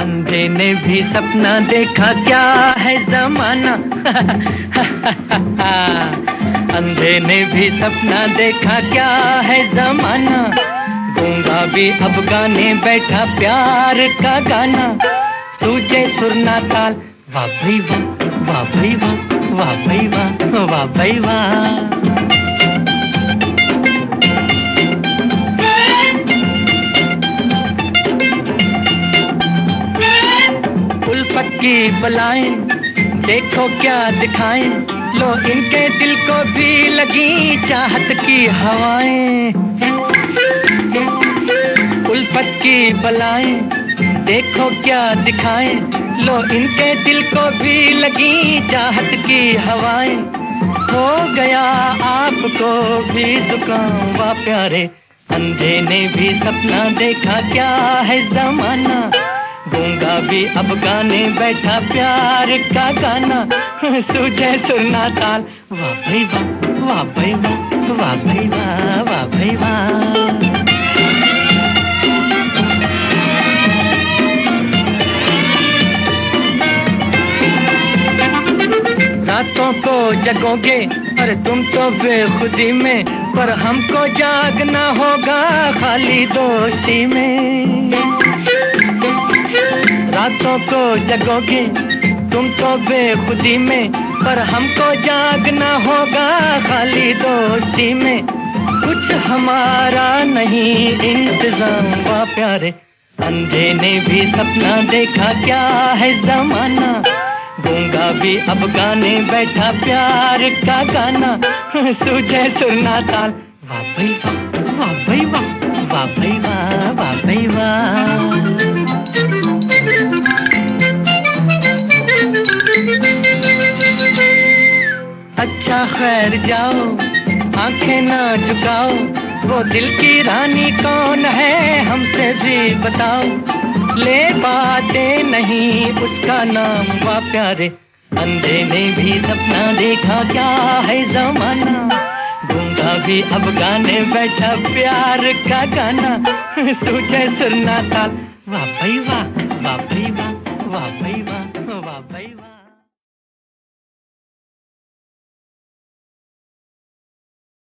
अंधे ने भी सपना देखा, क्या है जमाना। अंधे ने भी सपना देखा, क्या है जमाना। गूंगा भी अब गाने बैठा प्यार का गाना। सूझे सुर ना ताल, वाह भई वाह, वाह भई वाह, वाह भई वाह, वाह भई वाह। उल्फत की बलाएं देखो क्या दिखाएं, लो इनके दिल को भी लगी चाहत की हवाएं। उल्फत की बलाएं देखो क्या दिखाएं, लो इनके दिल को भी लगी चाहत की हवाएं। हो गया आपको भी जुकाम, वाह प्यारे। अंधे ने भी सपना देखा, क्या है जमाना। गूंगा भी अब गाने बैठा प्यार का गाना। सूझे सुर ना ताल, वाह भई वाह, वाह भई वाह, वाह भई वाह, वाह भई वाह। रातों को जगोगे अरे तुम तो बेखुदी में, पर हमको जागना होगा खाली दोस्ती में। रातों को जगोगे तुम तो बेखुदी में, पर हमको जागना होगा खाली दोस्ती में। कुछ हमारा नहीं इंतजाम, वाह प्यारे। अंधे ने भी सपना देखा, क्या है जमाना। गूंगा भी अब गाने बैठा प्यार का गाना। सूझे सुर ना ताल, वाह भई वाह, वाह भई वाह, वाह भई वाह, वाह भई वाह। अच्छा खैर जाओ, आंखें ना झुकाओ, वो दिल की रानी कौन है हमसे भी बताओ। ले बातें नहीं उसका नाम, वाह प्यारे। अंधे ने भी सपना देखा, क्या है जमाना। गूंगा भी अब गाने बैठा प्यार का गाना। सूझे सुर ना ताल, वाह भई वाह, वाह भई वाह, वाह भई वाह, वाह भई।